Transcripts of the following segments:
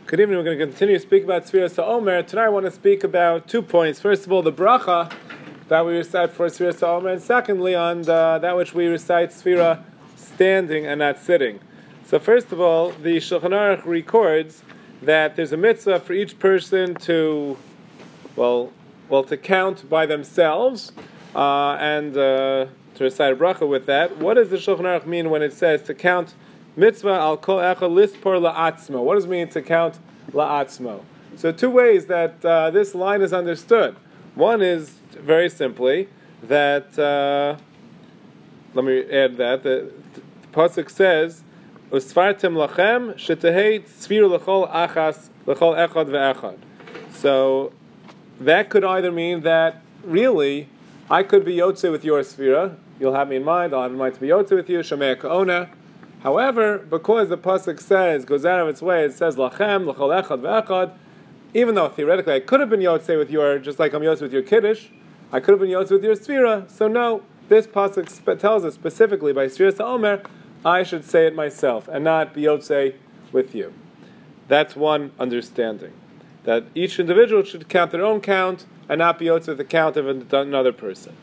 Good evening. We're going to continue to speak about Sfiras HaOmer. Tonight I want to speak about 2 points. First of all, the bracha that we recite for Sfiras HaOmer, and secondly, on that which we recite Sfira standing and not sitting. So first of all, the Shulchan Aruch records that there's a mitzvah for each person to count by themselves and to recite a bracha with that. What does the Shulchan Aruch mean when it says to count mitzvah al kol echad lispor la'atzmo? What does it mean to count la'atzmo? So 2 ways that this line is understood. One is very simply that, let me add that, the pasuk says, Usfartem lachem shetehei tzfir l'chol achas l'chol echad ve'echad. So that could either mean that really I could be yotze with your sfira, you'll have me in mind, I'll have in mind to be yotze with you, shomei ka'ona. However, because the pasuk goes out of its way, it says lachem l'chol echad ve'echad, even though theoretically I could have been yotze with your, just like I'm yotze with your kiddush, I could have been yotze with your sfira. So no, this pasuk tells us specifically by Sfiras HaOmer, I should say it myself and not be yotze with you. That's one understanding, that each individual should count their own count and not be yotze with the count of another person.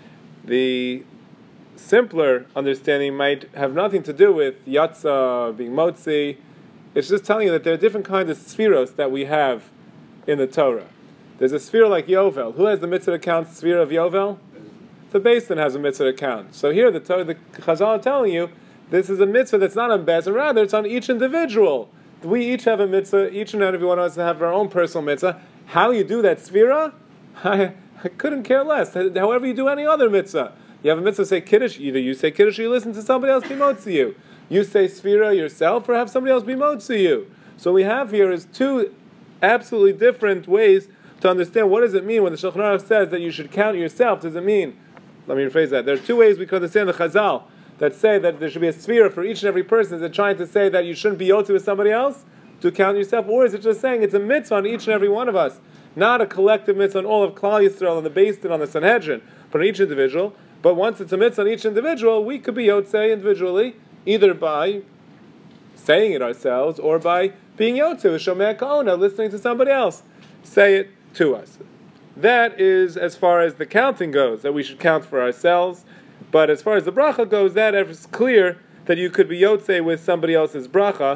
The simpler understanding might have nothing to do with yatsa, being motzi. It's just telling you that there are different kinds of spheros that we have in the Torah. There's a sphere like Yovel. Who has the mitzvah to count sphere of Yovel? The Beis Din has a mitzvah to count. So here the Chazal are telling you, this is a mitzvah that's not on Beis Din, rather it's on each individual. We each have a mitzvah, each and every one of us have our own personal mitzvah. How you do that sphira? I couldn't care less. However you do any other mitzvah. You have a mitzvah to say Kiddush, either you say Kiddush or you listen to somebody else be motzi you. You say sphira yourself or have somebody else be motzi you. So what we have here is 2 absolutely different ways to understand what does it mean when the Shulchan Aruch says that you should count yourself. Does it mean, let me rephrase that, there are 2 ways we can understand the Chazal that say that there should be a sphira for each and every person. Is it trying to say that you shouldn't be yotze with somebody else to count yourself, or is it just saying it's a mitzvah on each and every one of us, not a collective mitzvah on all of Klal Yisrael and the Beis Din on the Sanhedrin, but on each individual? But once it's a mitzvah on each individual, we could be yotze individually, either by saying it ourselves or by being yotze with shomei ka'ona, listening to somebody else say it to us. That is as far as the counting goes, that we should count for ourselves. But as far as the bracha goes, that is clear that you could be yotze with somebody else's bracha.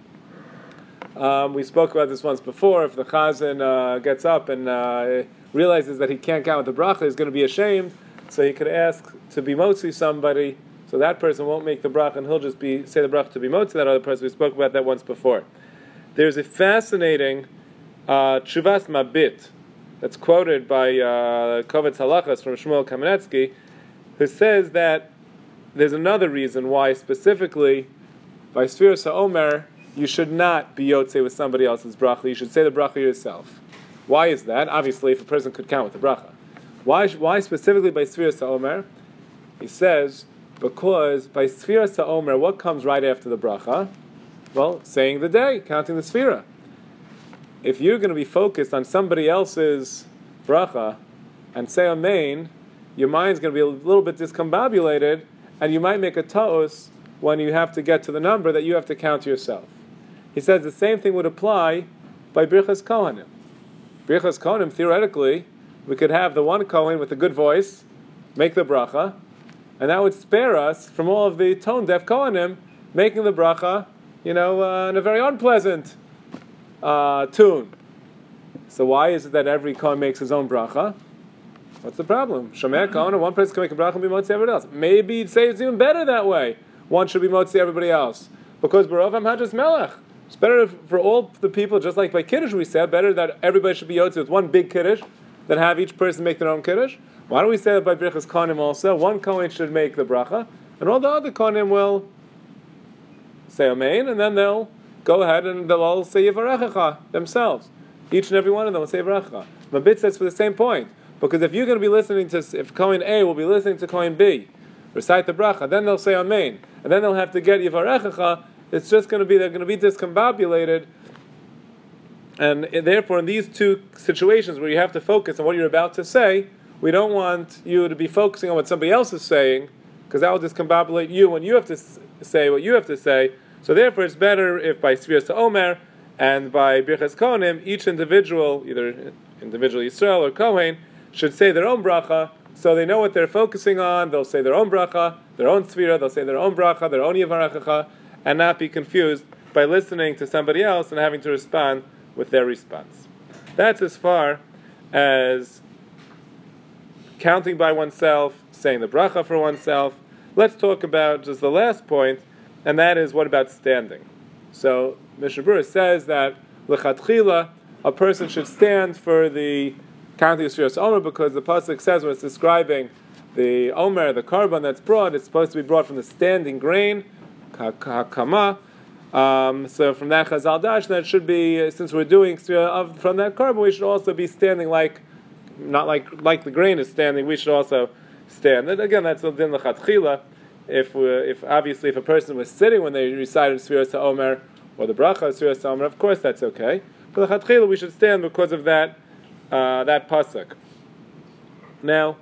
We spoke about this once before. If the chazan gets up and realizes that he can't count with the bracha, he's going to be ashamed. So he could ask to be motzi somebody, so that person won't make the bracha, and he'll just say the bracha to be motzi that other person. We spoke about that once before. There's a fascinating tshuvas mabit that's quoted by Kovetz Halachas from Shmuel Kamenetsky, who says that there's another reason why specifically by Sfiras HaOmer you should not be yotze with somebody else's bracha. You should say the bracha yourself. Why is that? Obviously, if a person could count with the bracha. Why specifically by Sfiras HaOmer? He says, because by Sfiras HaOmer, what comes right after the bracha? Well, saying the day, counting the sfira. If you're going to be focused on somebody else's bracha and say amen, your mind's going to be a little bit discombobulated, and you might make a ta'us when you have to get to the number that you have to count yourself. He says the same thing would apply by Birchas Kohanim. Birchas Kohanim, theoretically, we could have the one Kohen with a good voice make the bracha, and that would spare us from all of the tone-deaf Kohanim making the bracha, in a very unpleasant tune. So why is it that every Kohen makes his own bracha? What's the problem? Shomei Kohen, one person can make a bracha and be motzi everybody else. Maybe you'd say it's even better that way. One should be motzi everybody else. Because B'rov Hamhadras Melech. It's better for all the people, just like by Kiddush we said, better that everybody should be yotze with one big Kiddush than have each person make their own Kiddush. Why don't we say that by Birchas Kohanim also? One Kohen should make the bracha, and all the other Kohanim will say Amen, and then they'll go ahead and they'll all say Yivarechecha themselves. Each and every one of them will say Yivarechecha. Mabit says for the same point. Because if you're going to be listening to, if Kohen A will be listening to Kohen B, recite the bracha, then they'll say Amen, and then they'll have to get Yivarechecha, it's just going to be, they're going to be discombobulated, and therefore in these 2 situations where you have to focus on what you're about to say, we don't want you to be focusing on what somebody else is saying, because that will discombobulate you when you have to say what you have to say. So therefore it's better if by Sfiras HaOmer And by Birchas Kohanim, each individual, either individual Yisrael or Kohen, should say their own bracha, so they know what they're focusing on. They'll say their own bracha, their own sfira, they'll say their own bracha, their own yivarechecha, and not be confused by listening to somebody else and having to respond with their response. That's as far as counting by oneself, saying the bracha for oneself. Let's talk about just the last point, and that is, what about standing? So Mishnah Berurah says that lechatchila, a person should stand for the counting of Sfiras Omer, because the pasuk says when it's describing the Omer, the carbon that's brought, it's supposed to be brought from the standing grain, hakama. So from that Chazal Dash, that should be, since we're doing from that carbon, we should also be standing not like the grain is standing. We should also stand. And again, that's the din lechatchila. If a person was sitting when they recited Sfiras Omer or the bracha of Sfiras Omer, of course that's okay. But lechatchila we should stand because of that pasuk. Now,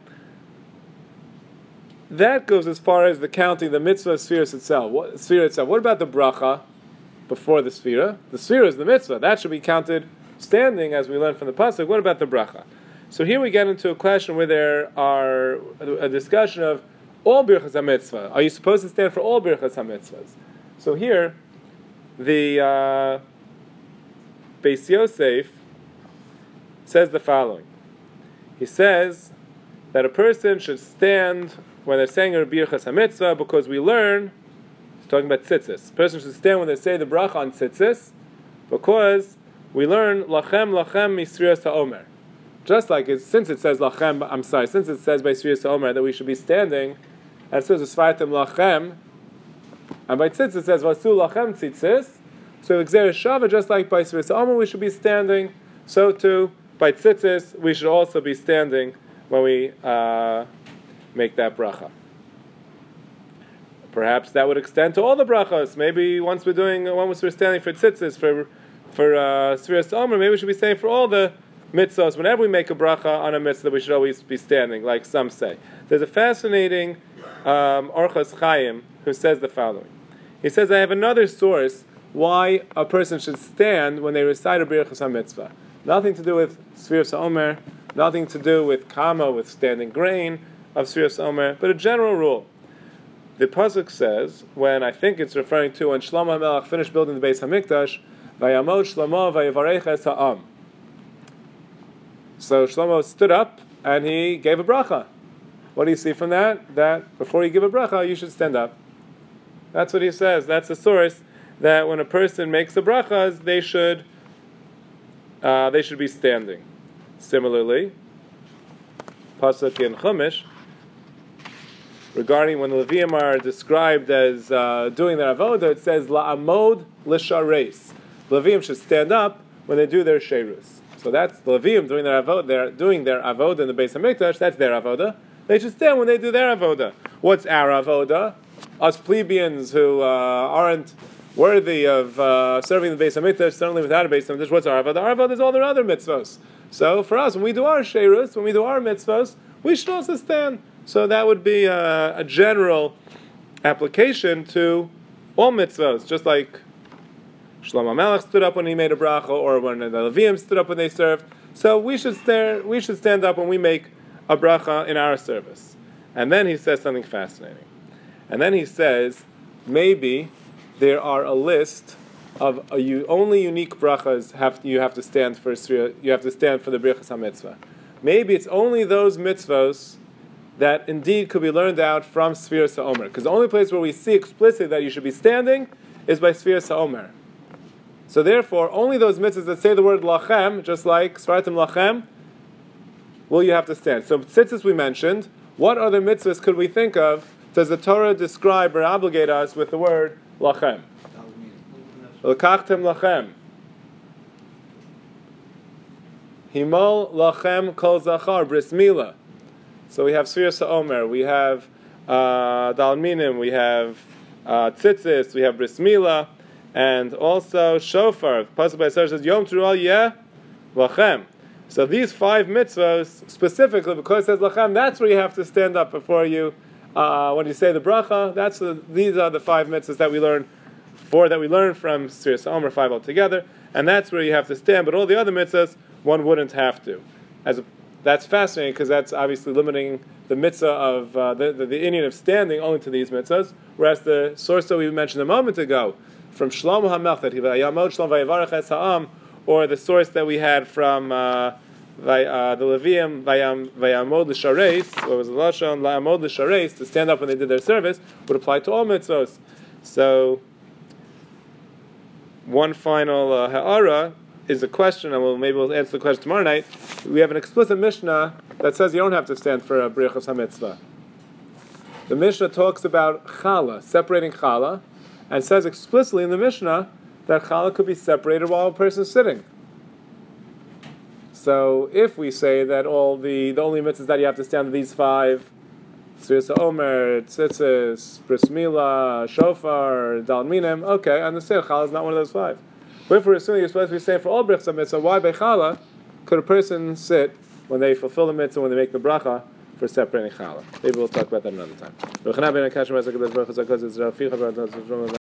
that goes as far as the counting the mitzvah of Sfiras itself. What about the bracha before the Sfira? The Sfira is the mitzvah. That should be counted standing, as we learned from the pasuk. What about the bracha? So here we get into a question where there are a discussion of all birchas ha-mitzvah. Are you supposed to stand for all birchas ha-mitzvahs? So here, the Beis Yosef says the following. He says that a person should stand when they're saying a birchas ha-mitzvah, because we learn, he's talking about tzitzis. A person should stand when they say the bracha on tzitzis, because we learn lachem lachem misrias ha'omer. Just like since it says by Sfiras Omer that we should be standing, and it says Svartim Lachem, and by Tzitzis it says Vasu Lachem Tzitzis. So Gzeres Shava, just like by Sfiras Omer we should be standing, so too by Tzitzis we should also be standing when we make that bracha. Perhaps that would extend to all the brachas. Maybe once we're standing for Tzitzis, for Sfiras Omer, maybe we should be standing for all the mitzvahs. Whenever we make a bracha on a mitzvah, we should always be standing, like some say. There's a fascinating Orchos Chaim who says the following. He says, I have another source why a person should stand when they recite a birchas ha-mitzvah. Nothing to do with Sfiras Omer, nothing to do with kama, with standing grain of Sfiras Omer, but a general rule. The pasuk says, when I think it's referring to when Shlomo HaMelech finished building the Beis HaMikdash, Vayamod Shlomo Vayivarech es ha'am. So Shlomo stood up and he gave a bracha. What do you see from that? That before you give a bracha, you should stand up. That's what he says. That's the source, that when a person makes the brachas, they should be standing. Similarly, pasuk in Chumash, regarding when the Leviim are described as doing their avodah, it says la'amod l'shareis. Leviim should stand up when they do their sheirus. So that's the Leviim doing their avodah. They're doing their avodah in the Beis HaMikdash. That's their avodah. They should stand when they do their avodah. What's our avodah? Us plebeians who aren't worthy of serving the Beis HaMikdash, certainly without a Beis HaMikdash. What's our avodah? Our avodah is all their other mitzvahs. So for us, when we do our sheirus, when we do our mitzvahs, we should also stand. So that would be a general application to all mitzvahs, just like Shlomo HaMelech stood up when he made a bracha, or when the Leviim stood up when they served. So we should stand up when we make a bracha in our service. And then he says something fascinating. And then he says, maybe there are a list of only unique brachas you have to stand for. You have to stand for the birchas ha-mitzvah. Maybe it's only those mitzvahs that indeed could be learned out from Sfiras HaOmer. Because the only place where we see explicitly that you should be standing is by Sfiras HaOmer. So therefore, only those mitzvahs that say the word lachem, just like Svartim Lachem, will you have to stand. So tzitzis we mentioned. What other mitzvahs could we think of? Does the Torah describe or obligate us with the word lachem? L'kachtem lachem. Himol lachem kol zachar, bris milah. So we have Sfiras HaOmer, we have Dal Minim, we have tzitzis, we have bris milah, and also shofar. Pasuk by Sarah says Yom Teruah Yeh Lachem. So these 5 mitzvahs, specifically because it says lachem, that's where you have to stand up before you, when you say the bracha. These are the 5 mitzvahs that we learn 4 that we learned from Sfiras Omer, 5 altogether, and that's where you have to stand. But all the other mitzvahs, one wouldn't have to. That's fascinating because that's obviously limiting the mitzvah of the Indian of standing only to these mitzvahs, whereas the source that we mentioned a moment ago from Shlomo HaMelech, that Vayamod Shlomo Vayivarech Es Ha'am, or the source that we had from the Levium, Vayamod L'Shareis, what was the Lashon? Vayamod L'Shareis, to stand up when they did their service, would apply to all mitzvahs. So, one final ha'ara is a question, and maybe we'll answer the question tomorrow night. We have an explicit Mishnah that says you don't have to stand for a Brichos HaMitzvah. The Mishnah talks about challah, separating challah, and says explicitly in the Mishnah that challah could be separated while a person is sitting. So if we say that all the only mitzvahs that you have to stand are these 5, Sfiras Omer, Tzitzis, Bris Milah, Shofar, Dal Minim, okay, I understand, challah is not one of those 5. But if we're assuming you're supposed to be saying for all Brichos HaMitzvah, why by challah could a person sit when they fulfill the mitzvah, when they make the bracha, for separating challah? Maybe we'll talk about that another time.